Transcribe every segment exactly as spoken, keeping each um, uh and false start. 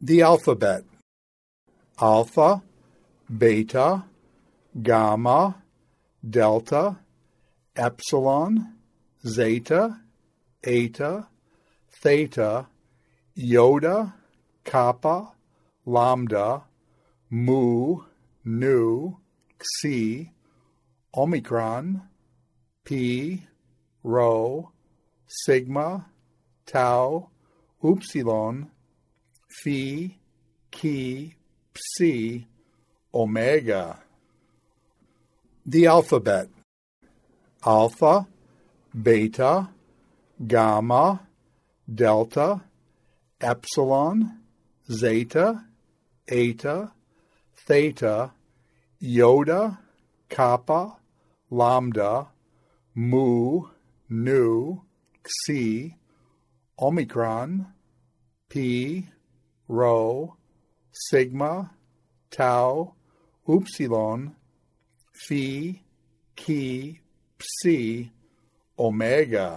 The alphabet: alpha, beta, gamma, delta, epsilon, zeta, eta, theta, iota, kappa, lambda, mu, nu, xi, omicron, pi, rho, sigma, tau, upsilon, phi, chi, psi, omega. The alphabet: alpha, beta, gamma, delta, epsilon, zeta, eta, theta, iota, kappa, lambda, mu, nu, xi, omicron, pi, rho, sigma, tau, upsilon, phi, chi, psi, omega.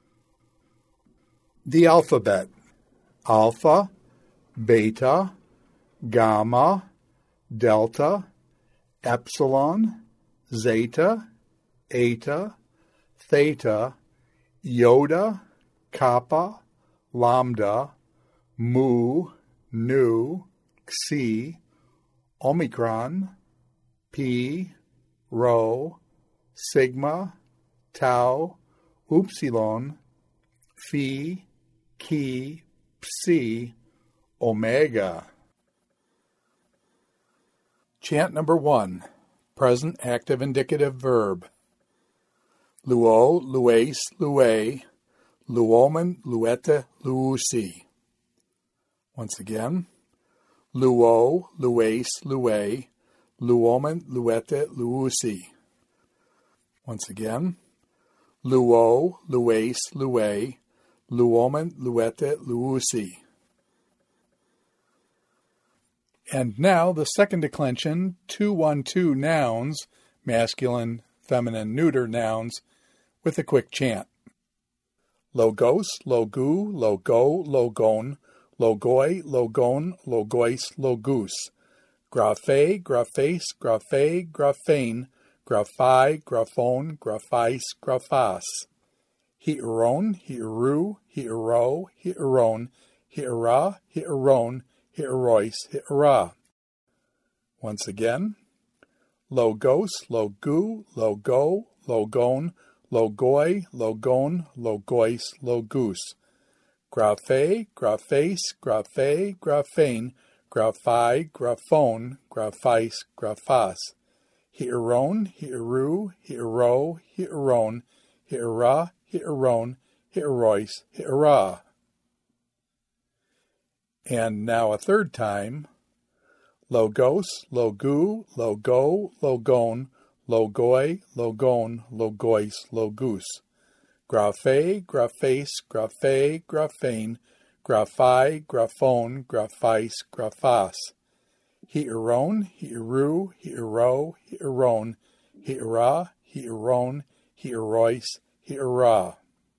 The alphabet: alpha, beta, gamma, delta, epsilon, zeta, eta, theta, iota, kappa, lambda, mu, nu, xi, omicron, pi, rho, sigma, tau, upsilon, phi, chi, psi, omega. Chant number one. Present active indicative verb. Luo, lues, lue, luomen, luete, luusi. Once again. Luo, lues, lue, luomen, luete, luusi. Once again. Luo, lues, lue, luomen, luete, luusi. And now the second declension, two one two nouns, masculine, feminine, neuter nouns, with a quick chant. Logos, logu, logo, logon, logoi, logon, logois, logus. Graphe, graphes, graphe, graphane, graphai, graphone, graphais, graphas. Hieron, hieru, hiero, hieron, hiera, hieron, hierois, hiera. Once again. Logos, logu, logo, logon, logoi, logon, logois, logus. Graphe, graphes, graphe, graphane, graphai, graphone, graphais, graphas. Hieron, hieru, hiero, hieron, hiera, hieron, hierois, hiera. And now a third time. Logos, logu, logo, logon, logoi, logon, logois, logus. Graphe, graphes, graphe, graphane, graphai, graphone, graphais, graphas. Hieron, hieru, hiero, hieron, hiera, hieron, hierois, hiera.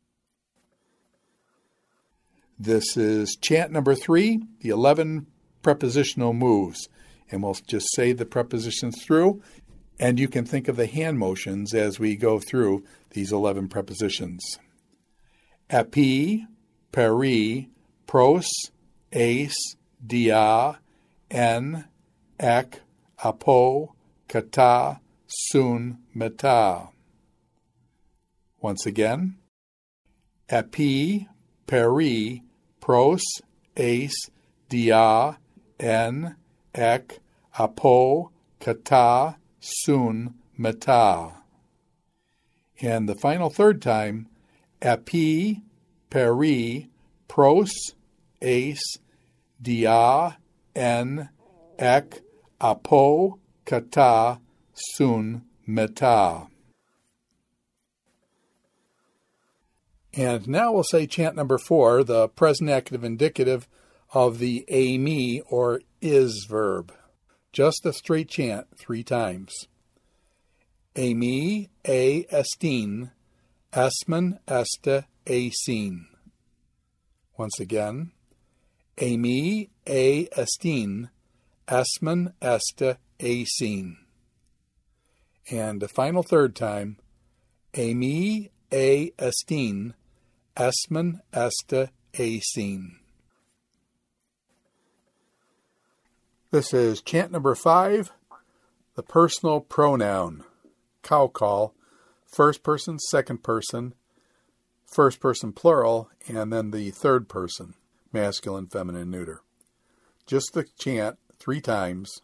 This is chant number three, the eleven prepositional moves. And we'll just say the prepositions through, and you can think of the hand motions as we go through these eleven prepositions. Epi, peri, pros, ace, dia, en, ek, apo, kata, sun, meta. Once again. Epi, peri, pros, ace, dia, en, ek, apo, kata, sun, meta. And the final third time, epi, peri, pros, ace, dia, en, ek, apo, kata, sun, meta. And now we'll say chant number four, the present active indicative of the ami or is verb. Just a straight chant three times. Ami, a estin, esmen, este, asin. Once again. Amy a estin, esmen este asin. And the final third time, Amy a estin, esmen este asin. This is chant number five, the personal pronoun, cow call, first person, second person, first person plural, and then the third person, masculine, feminine, neuter. Just the chant three times.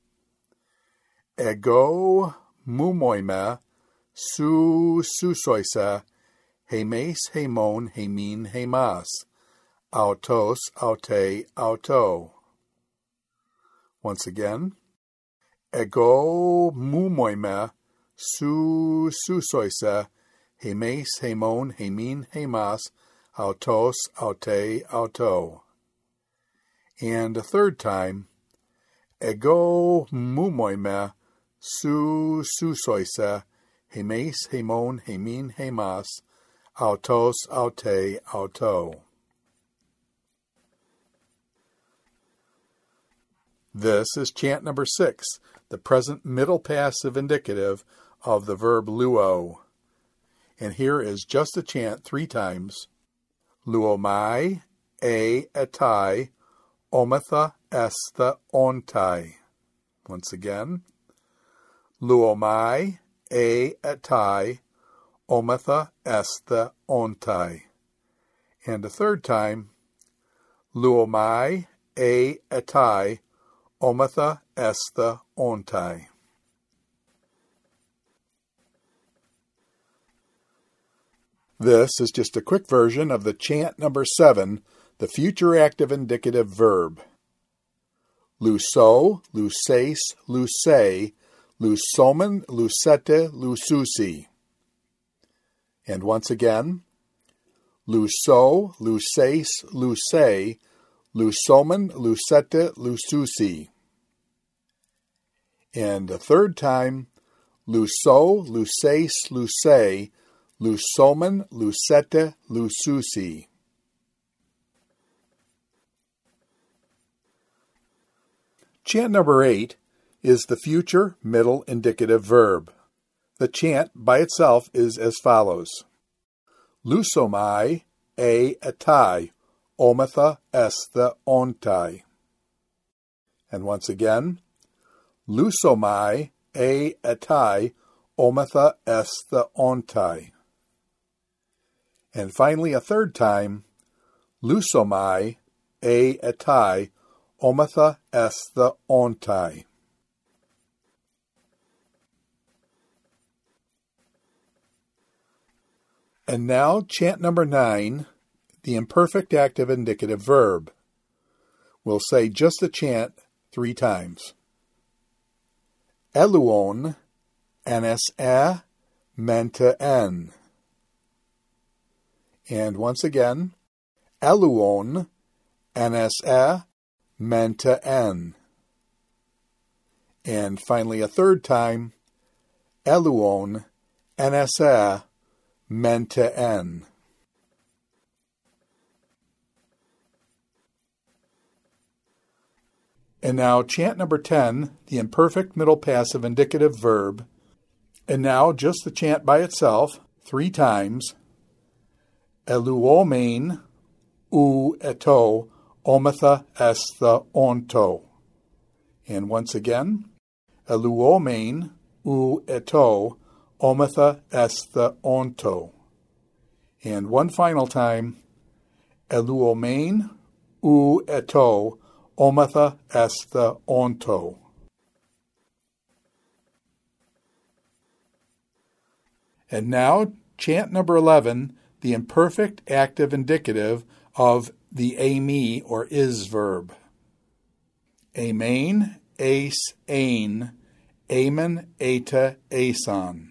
Ego mumoime su susoisa hemes hemon hemin hemas autos aute auto. Once again. Ego mumoime su susoisa hemes hemon hemin hemas autos aute auto. And a third time. Ego mumoime su susoisa hemes hemon hemin hemas autos aute auto. This is chant number six, the present middle passive indicative of the verb luo. And here is just a chant three times. Luomai, e etai, ometha estha ontai. Once again. Luomai, e etai, ometha estha ontai. And a third time. Luomai, e etai, ometha estha ontai. This is just a quick version of the chant number seven, the future active indicative verb. Luso, luses, luce, lusomen, lusete, lususi. And once again, luso, luses, luce, lusomen, lusete, lususi. And a third time, luso, luses, luce, lusomen, lusete, lususi. Chant number eight is the future middle indicative verb. The chant by itself is as follows. Lusomai e etai, ometha estha ontai. And once again, Lusomai e etai, ometha estha ontai. And finally a third time, Lusomai e etai, ometha estha ontai. And now chant number nine, the imperfect active indicative verb. We'll say just the chant three times. Eluon, nsa, menta en. And once again, eluon, nsa, menta en. And finally a third time, eluon, nsa, menta en. And now chant number ten, the imperfect middle passive indicative verb. And now just the chant by itself, three times. Eluomein, u eto, ometha estha onto. And once again, eluomein, u eto, ometha estha onto. And one final time, eluomein, u eto, ometha estha onto. And now, chant number eleven, the imperfect active indicative of the ame or is verb. Amen, ace, ain, amen, eta, ason.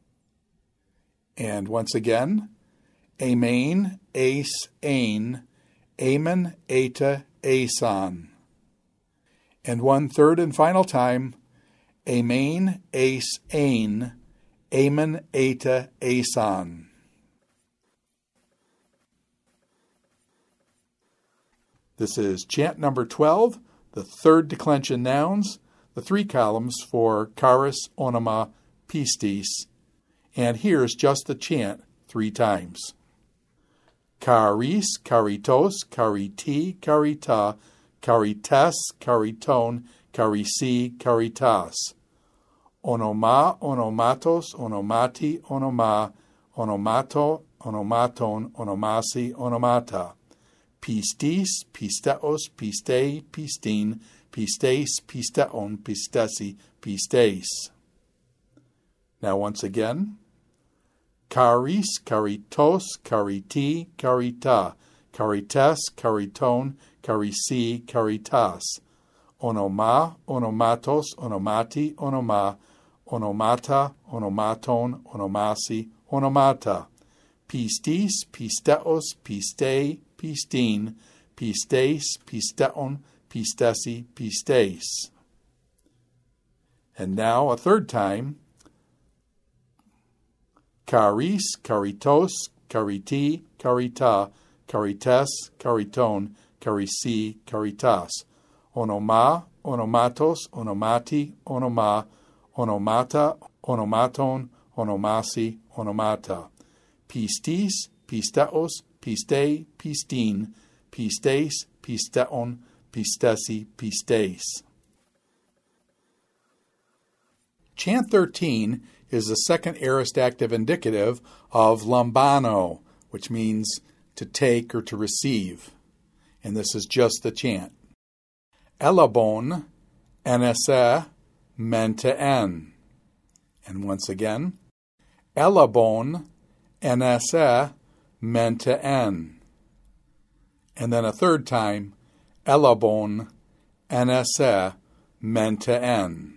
And once again, amen, ace, ain, amen, eta, ason. And one third and final time, amen, ace, ain, amen, eta, ason. This is chant number twelve, the third declension nouns, the three columns for charis, onoma, pistis. And here's just the chant three times. Charis, charitos, chariti, charita, charites, chariton, charisi, charitas. Onoma, onomatos, onomati, onoma, onomato, onomaton, onomasi, onomata. Pistis, pisteos, pistei, pistin, pistes, pisteon, pistesi, pistes. Now once again. Charis, charitos, chariti, charita, charites, chariton, charisi, charitas. Onoma, onomatos, onomati, onoma, onomata, onomaton, onomasi, onomata. Pistis, pisteos, pistei, pistin, pistes, pisteon, pistesi, pistes. And now a third time. Charis, charitos, chariti, charita, charites, chariton, charisi, charitas. Onoma, onomatos, onomati, onoma, onomata, onomaton, onomasi, onomata. Pistis, pisteos, pistei, pistin, pistes, pisteon, pistesi, pistes. Chant thirteen is the second aorist active indicative of lambano, which means to take or to receive. And this is just the chant. Elabon, enese, mente en. And once again, Elabon, enese, mente en. And then a third time, Elabon, enese, mente en.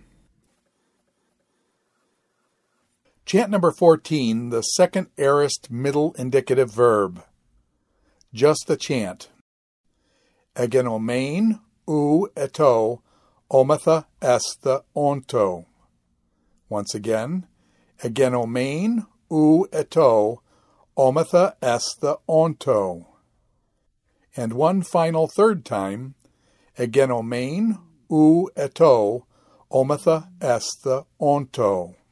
Chant number fourteen, the second aorist middle indicative verb. Just the chant. Egenomein ou eto, omatha esthe onto. Once again, egenomein ou eto, omatha esthe onto. And one final third time, egenomein ou eto, omatha esthe onto.